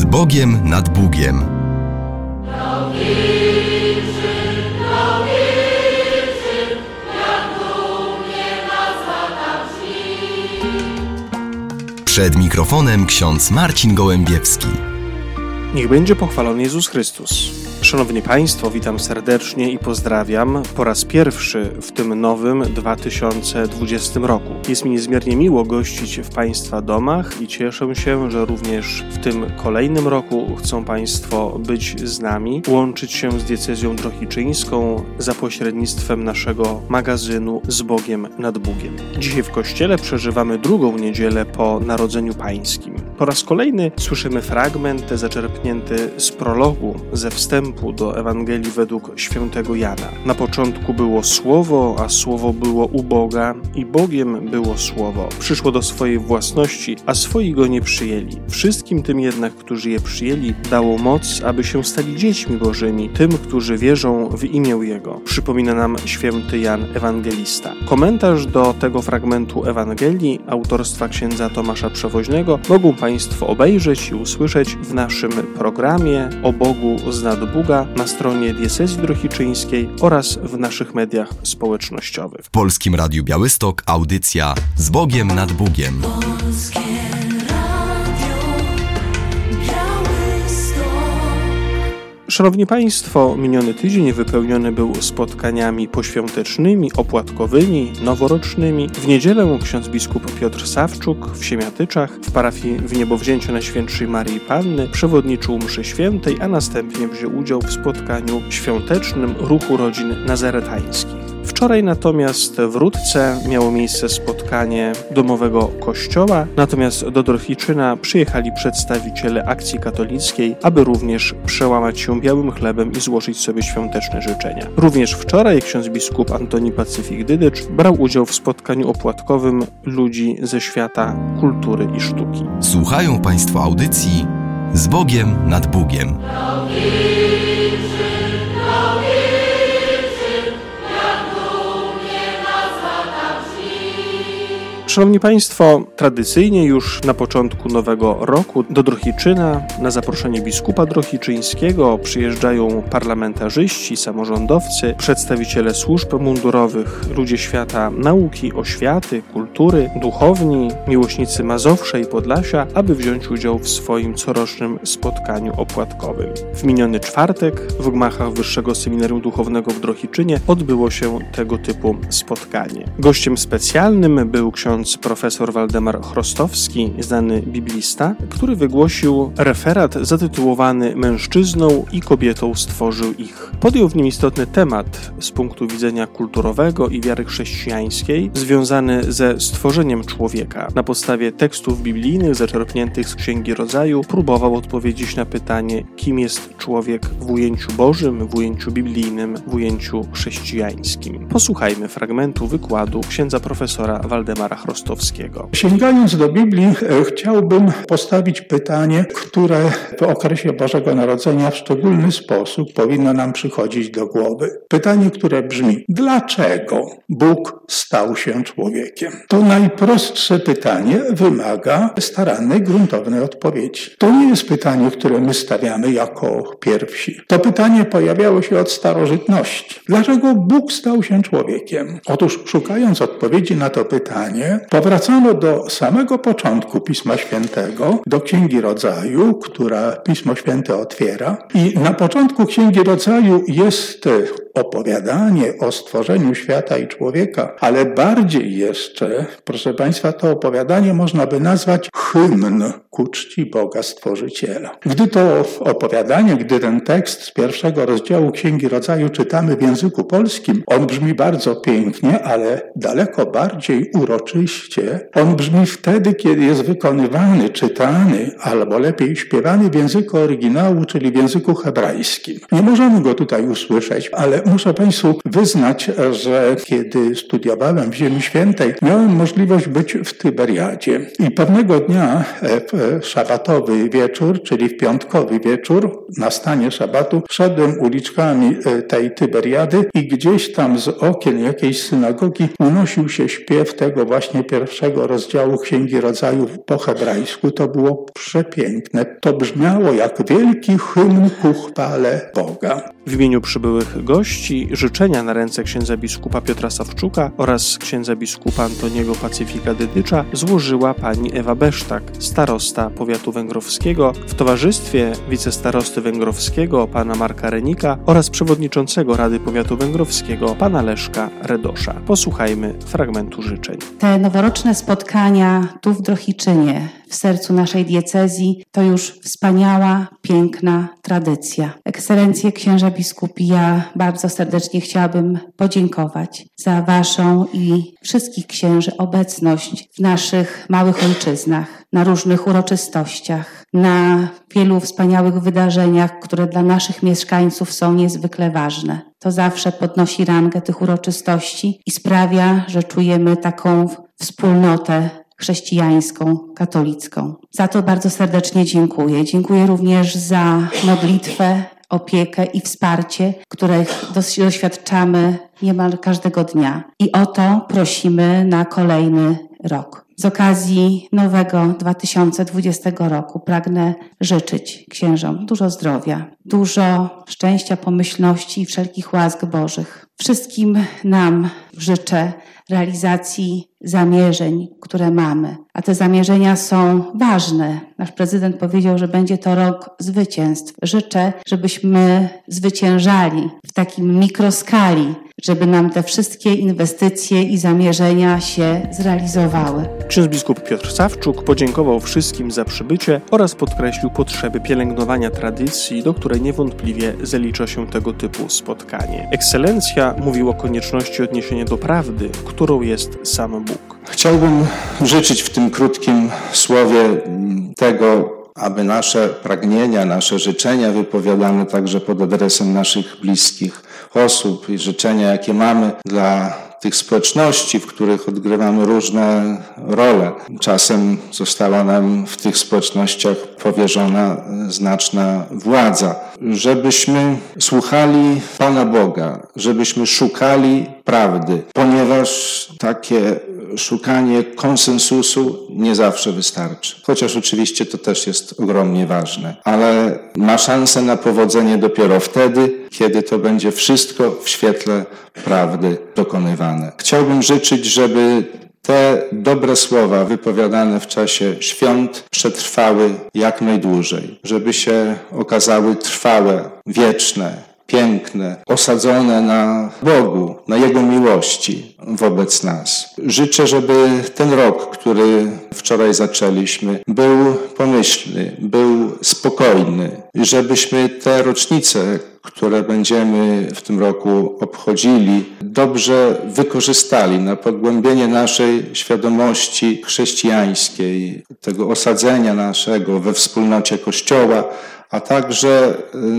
Bogiem nad Bugiem. Przed mikrofonem ksiądz Marcin Gołębiewski. Niech będzie pochwalony Jezus Chrystus. Szanowni Państwo, witam serdecznie i pozdrawiam po raz pierwszy w tym nowym 2020 roku. Jest mi niezmiernie miło gościć w Państwa domach i cieszę się, że również w tym kolejnym roku chcą Państwo być z nami, łączyć się z diecezją drohiczyńską za pośrednictwem naszego magazynu Z Bogiem nad Bugiem. Dzisiaj w Kościele przeżywamy drugą niedzielę po Narodzeniu Pańskim. Po raz kolejny słyszymy fragment zaczerpnięty z prologu, ze wstępu do Ewangelii według świętego Jana. Na początku było Słowo, a Słowo było u Boga i Bogiem było Słowo. Przyszło do swojej własności, a swoi go nie przyjęli. Wszystkim tym jednak, którzy je przyjęli, dało moc, aby się stali dziećmi Bożymi, tym, którzy wierzą w imię Jego. Przypomina nam święty Jan Ewangelista. Komentarz do tego fragmentu Ewangelii autorstwa księdza Tomasza Przewoźnego mogą Państwo obejrzeć i usłyszeć w naszym programie o Bogu z nad Buga na stronie diecezji drohiczyńskiej oraz w naszych mediach społecznościowych. W Polskim Radiu Białystok audycja Z Bogiem nad Bugiem. Szanowni Państwo, miniony tydzień wypełniony był spotkaniami poświątecznymi, opłatkowymi, noworocznymi. W niedzielę ksiądz biskup Piotr Sawczuk w Siemiatyczach w parafii w Niebowzięciu Najświętszej Maryi Panny przewodniczył mszy świętej, a następnie wziął udział w spotkaniu świątecznym ruchu rodzin nazaretańskich. Wczoraj natomiast w Rudce miało miejsce spotkanie domowego kościoła, natomiast do Drohiczyna przyjechali przedstawiciele Akcji Katolickiej, aby również przełamać się białym chlebem i złożyć sobie świąteczne życzenia. Również wczoraj ksiądz biskup Antoni Pacyfik Dydycz brał udział w spotkaniu opłatkowym ludzi ze świata kultury i sztuki. Słuchają Państwo audycji Z Bogiem nad Bugiem. Szanowni Państwo, tradycyjnie już na początku nowego roku do Drohiczyna na zaproszenie biskupa drohiczyńskiego przyjeżdżają parlamentarzyści, samorządowcy, przedstawiciele służb mundurowych, ludzie świata nauki, oświaty, kultury, duchowni, miłośnicy Mazowsza i Podlasia, aby wziąć udział w swoim corocznym spotkaniu opłatkowym. W miniony czwartek w gmachach Wyższego Seminarium Duchownego w Drohiczynie odbyło się tego typu spotkanie. Gościem specjalnym był ksiądz profesor Waldemar Chrostowski, znany biblista, który wygłosił referat zatytułowany Mężczyzną i kobietą stworzył ich. Podjął w nim istotny temat z punktu widzenia kulturowego i wiary chrześcijańskiej, związany ze stworzeniem człowieka. Na podstawie tekstów biblijnych zaczerpniętych z Księgi Rodzaju próbował odpowiedzieć na pytanie, kim jest człowiek w ujęciu Bożym, w ujęciu biblijnym, w ujęciu chrześcijańskim. Posłuchajmy fragmentu wykładu księdza profesora Waldemara Chrostowskiego. Sięgając do Biblii, chciałbym postawić pytanie, które w okresie Bożego Narodzenia w szczególny sposób powinno nam przychodzić do głowy. Pytanie, które brzmi: dlaczego Bóg stał się człowiekiem? To najprostsze pytanie wymaga starannej, gruntownej odpowiedzi. To nie jest pytanie, które my stawiamy jako pierwsi. To pytanie pojawiało się od starożytności. Dlaczego Bóg stał się człowiekiem? Otóż szukając odpowiedzi na to pytanie, powracano do samego początku Pisma Świętego, do Księgi Rodzaju, która Pismo Święte otwiera. I na początku Księgi Rodzaju jest opowiadanie o stworzeniu świata i człowieka, ale bardziej jeszcze, proszę Państwa, to opowiadanie można by nazwać hymn ku czci Boga Stworzyciela. Gdy to opowiadanie, gdy ten tekst z pierwszego rozdziału Księgi Rodzaju czytamy w języku polskim, on brzmi bardzo pięknie, ale daleko bardziej uroczyście. On brzmi wtedy, kiedy jest wykonywany, czytany, albo lepiej śpiewany w języku oryginału, czyli w języku hebrajskim. Nie możemy go tutaj usłyszeć, ale muszę Państwu wyznać, że kiedy studiowałem w Ziemi Świętej, miałem możliwość być w Tyberiadzie. I pewnego dnia w szabatowy wieczór, czyli w piątkowy wieczór, na stanie szabatu, szedłem uliczkami tej Tyberiady i gdzieś tam z okien jakiejś synagogi unosił się śpiew tego właśnie właśnie pierwszego rozdziału Księgi Rodzaju po hebrajsku, to było przepiękne. To brzmiało jak wielki hymn ku chwale Boga. W imieniu przybyłych gości życzenia na ręce księdza biskupa Piotra Sawczuka oraz księdza biskupa Antoniego Pacyfika Dydycza złożyła pani Ewa Besztak, starosta powiatu węgrowskiego, w towarzystwie wicestarosty węgrowskiego pana Marka Renika oraz przewodniczącego Rady Powiatu Węgrowskiego pana Leszka Redosza. Posłuchajmy fragmentu życzeń. Te noworoczne spotkania tu w Drohiczynie, w sercu naszej diecezji, to już wspaniała, piękna tradycja. Ekscelencje księża biskupi, ja bardzo serdecznie chciałabym podziękować za waszą i wszystkich księży obecność w naszych małych ojczyznach, na różnych uroczystościach, na wielu wspaniałych wydarzeniach, które dla naszych mieszkańców są niezwykle ważne. To zawsze podnosi rangę tych uroczystości i sprawia, że czujemy taką wspólnotę chrześcijańską, katolicką. Za to bardzo serdecznie dziękuję. Dziękuję również za modlitwę, opiekę i wsparcie, których doświadczamy niemal każdego dnia. I o to prosimy na kolejny rok. Z okazji nowego 2020 roku pragnę życzyć księżom dużo zdrowia, dużo szczęścia, pomyślności i wszelkich łask Bożych. Wszystkim nam życzę realizacji zamierzeń, które mamy. A te zamierzenia są ważne. Nasz prezydent powiedział, że będzie to rok zwycięstw. Życzę, żebyśmy zwyciężali w takim mikroskali, żeby nam te wszystkie inwestycje i zamierzenia się zrealizowały. Ksiądz biskup Piotr Sawczuk podziękował wszystkim za przybycie oraz podkreślił potrzeby pielęgnowania tradycji, do której niewątpliwie zalicza się tego typu spotkanie. Ekscelencja mówił o konieczności odniesienia do prawdy, którą jest sam Bóg. Chciałbym życzyć w tym krótkim słowie tego, aby nasze pragnienia, nasze życzenia wypowiadane także pod adresem naszych bliskich osób i życzenia, jakie mamy dla tych społeczności, w których odgrywamy różne role. Czasem została nam w tych społecznościach powierzona znaczna władza. Żebyśmy słuchali Pana Boga, żebyśmy szukali prawdy, ponieważ takie szukanie konsensusu nie zawsze wystarczy. Chociaż oczywiście to też jest ogromnie ważne, ale ma szansę na powodzenie dopiero wtedy, kiedy to będzie wszystko w świetle prawdy dokonywane. Chciałbym życzyć, żeby te dobre słowa wypowiadane w czasie świąt przetrwały jak najdłużej, żeby się okazały trwałe, wieczne, piękne, osadzone na Bogu, na Jego miłości wobec nas. Życzę, żeby ten rok, który wczoraj zaczęliśmy, był pomyślny, był spokojny i żebyśmy te rocznice, które będziemy w tym roku obchodzili, dobrze wykorzystali na pogłębienie naszej świadomości chrześcijańskiej, tego osadzenia naszego we wspólnocie Kościoła, a także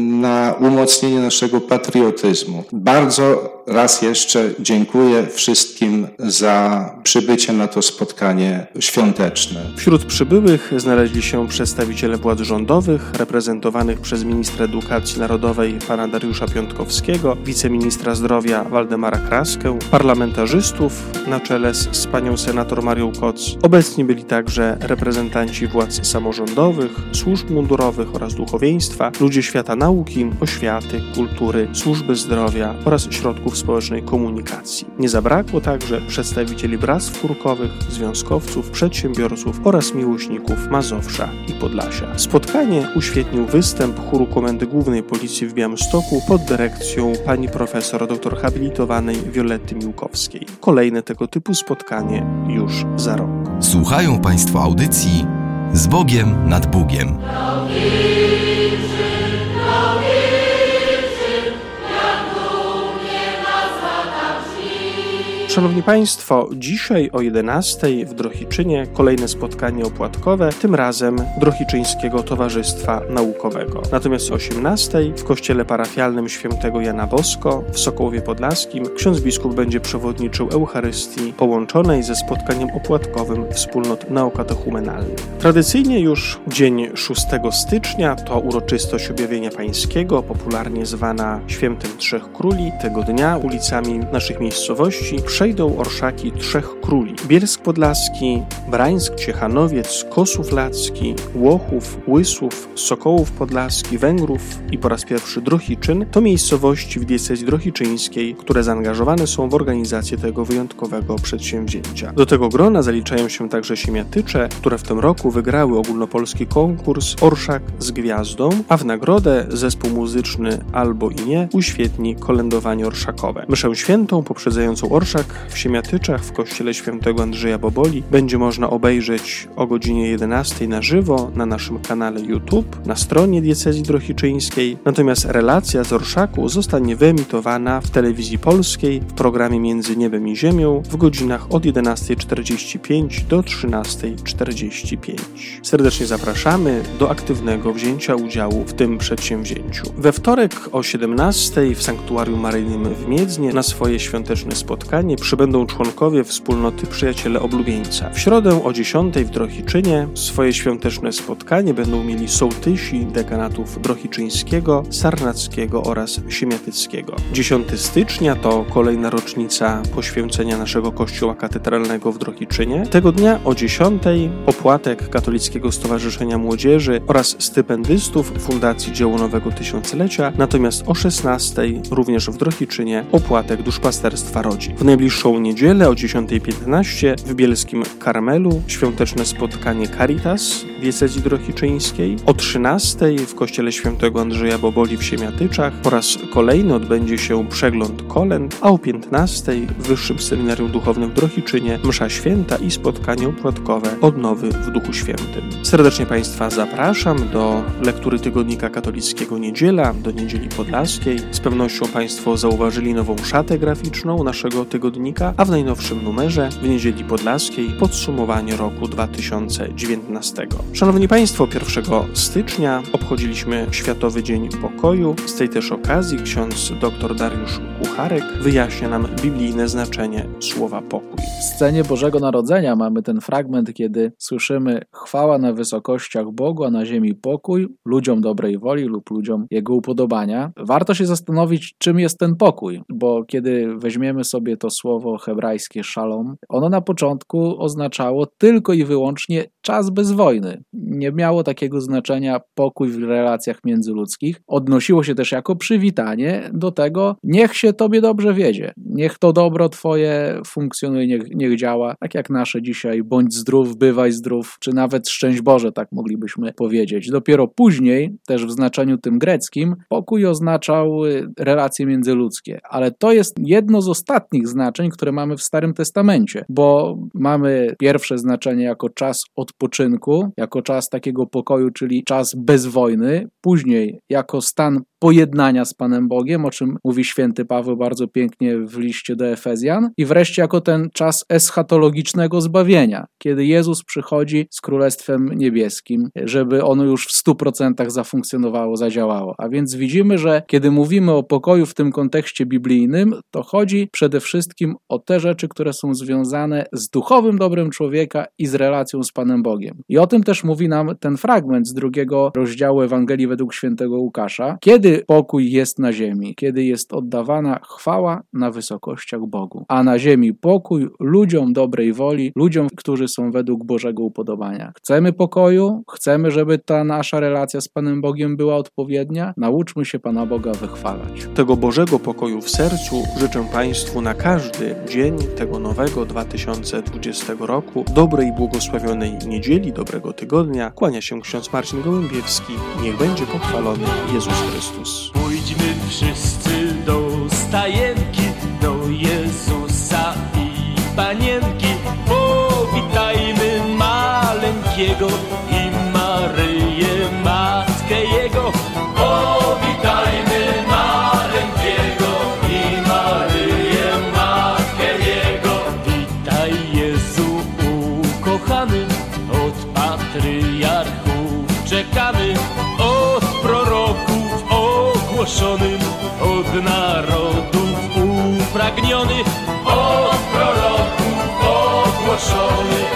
na umocnienie naszego patriotyzmu. Bardzo raz jeszcze dziękuję wszystkim za przybycie na to spotkanie świąteczne. Wśród przybyłych znaleźli się przedstawiciele władz rządowych, reprezentowanych przez ministra edukacji narodowej pana Dariusza Piątkowskiego, wiceministra zdrowia Waldemara Kraskę, parlamentarzystów na czele z panią senator Marią Koc. Obecni byli także reprezentanci władz samorządowych, służb mundurowych oraz duchowieństwa, ludzie świata nauki, oświaty, kultury, służby zdrowia oraz środków społecznej komunikacji. Nie zabrakło także przedstawicieli bractw furkowych, związkowców, przedsiębiorców oraz miłośników Mazowsza i Podlasia. Spotkanie uświetnił występ chóru Komendy Głównej Policji w Białymstoku pod dyrekcją pani profesor dr habilitowanej Violetty Miłkowskiej. Kolejne tego typu spotkanie już za rok. Słuchają Państwo audycji Z Bogiem nad Bugiem. Szanowni Państwo, dzisiaj o 11:00 w Drohiczynie kolejne spotkanie opłatkowe, tym razem Drohiczyńskiego Towarzystwa Naukowego. Natomiast o 18:00 w kościele parafialnym świętego Jana Bosko w Sokołowie Podlaskim ksiądz biskup będzie przewodniczył Eucharystii połączonej ze spotkaniem opłatkowym wspólnot naukotechumenalnych. Tradycyjnie już dzień 6 stycznia to uroczystość Objawienia Pańskiego, popularnie zwana Świętem Trzech Króli. Tego dnia ulicami naszych miejscowości przejdą orszaki trzech króli: Bielsk Podlaski, Brańsk, Ciechanowiec, Kosów Lacki, Łochów, Łysów, Sokołów Podlaski, Węgrów i po raz pierwszy Drohiczyn to miejscowości w diecezji drohiczyńskiej, które zaangażowane są w organizację tego wyjątkowego przedsięwzięcia. Do tego grona zaliczają się także Siemiatycze, które w tym roku wygrały ogólnopolski konkurs Orszak z Gwiazdą, a w nagrodę zespół muzyczny Albo i Nie uświetni kolędowanie orszakowe. Mszę świętą poprzedzającą orszak w Siemiatyczach w kościele świętego Andrzeja Boboli będzie można obejrzeć o godzinie 11 na żywo na naszym kanale YouTube, na stronie diecezji drohiczyńskiej, natomiast relacja z orszaku zostanie wyemitowana w telewizji polskiej w programie Między Niebem i Ziemią w godzinach od 11:45 do 13:45. Serdecznie zapraszamy do aktywnego wzięcia udziału w tym przedsięwzięciu. We wtorek o 17:00 w Sanktuarium Maryjnym w Miedznie na swoje świąteczne spotkanie przybędą członkowie wspólnoty Przyjaciele Oblubieńca. W środę o 10:00 w Drohiczynie swoje świąteczne spotkanie będą mieli sołtysi dekanatów drohiczyńskiego, sarnackiego oraz siemiatyckiego. 10 stycznia to kolejna rocznica poświęcenia naszego kościoła katedralnego w Drohiczynie. Tego dnia o 10:00 opłatek Katolickiego Stowarzyszenia Młodzieży oraz stypendystów Fundacji Dzieło Nowego Tysiąclecia, natomiast o 16:00 również w Drohiczynie opłatek Duszpasterstwa Rodzin. W najbliższą niedzielę o 10:15 w Bielskim Karmelu świąteczne spotkanie Caritas diecezji drohiczyńskiej. O 13:00 w kościele świętego Andrzeja Boboli w Siemiatyczach po raz kolejny odbędzie się przegląd kolęd, a o 15:00 w Wyższym Seminarium Duchownym w Drohiczynie msza święta i spotkanie opłatkowe Odnowy w Duchu Świętym. Serdecznie Państwa zapraszam do lektury Tygodnika Katolickiego Niedziela, do Niedzieli Podlaskiej. Z pewnością Państwo zauważyli nową szatę graficzną naszego tygodnika, a w najnowszym numerze w Niedzieli Podlaskiej podsumowanie roku 2019. Szanowni Państwo, 1 stycznia obchodziliśmy Światowy Dzień Pokoju. Z tej też okazji ksiądz dr Dariusz Kucharek wyjaśnia nam biblijne znaczenie słowa pokój. W scenie Bożego Narodzenia mamy ten fragment, kiedy słyszymy: chwała na wysokościach Bogu, a na ziemi pokój, ludziom dobrej woli lub ludziom Jego upodobania. Warto się zastanowić, czym jest ten pokój, bo kiedy weźmiemy sobie to słowo hebrajskie szalom, ono na początku oznaczało tylko i wyłącznie czas bez wojny. Nie miało takiego znaczenia pokój w relacjach międzyludzkich. Odnosiło się też jako przywitanie do tego: niech się Tobie dobrze wiedzie, niech to dobro Twoje funkcjonuje, niech działa, tak jak nasze dzisiaj: bądź zdrów, bywaj zdrów, czy nawet szczęść Boże, tak moglibyśmy powiedzieć. Dopiero później, też w znaczeniu tym greckim, pokój oznaczał relacje międzyludzkie, ale to jest jedno z ostatnich znaczeń, które mamy w Starym Testamencie, bo mamy pierwsze znaczenie jako czas odpoczynku, jako czas takiego pokoju, czyli czas bez wojny, później jako stan pojednania z Panem Bogiem, o czym mówi święty Paweł bardzo pięknie w liście do Efezjan, i wreszcie jako ten czas eschatologicznego zbawienia, kiedy Jezus przychodzi z Królestwem Niebieskim, żeby ono już w 100% zafunkcjonowało, zadziałało. A więc widzimy, że kiedy mówimy o pokoju w tym kontekście biblijnym, to chodzi przede wszystkim o te rzeczy, które są związane z duchowym dobrem człowieka i z relacją z Panem Bogiem. I o tym też mówi nam ten fragment z 2 rozdziału Ewangelii według świętego Łukasza, kiedy pokój jest na ziemi, kiedy jest oddawana chwała na wysokościach Bogu, a na ziemi pokój ludziom dobrej woli, ludziom, którzy są według Bożego upodobania. Chcemy pokoju, chcemy, żeby ta nasza relacja z Panem Bogiem była odpowiednia. Nauczmy się Pana Boga wychwalać. Tego Bożego pokoju w sercu życzę Państwu na każdy dzień tego nowego 2020 roku. Dobrej i błogosławionej niedzieli, dobrego tygodnia. Kłania się ksiądz Marcin Gołębiewski. Niech będzie pochwalony Jezus Chrystus. Pójdźmy wszyscy do stajenki, do Jezusa i Panienki. Powitajmy maleńkiego i Maryję, matkę Jego. Powitajmy maleńkiego i Maryję, matkę Jego. Witaj Jezu ukochany, od patriarchów czekany, od proroków ogłoszonym, od narodów upragniony, od proroków ogłoszony.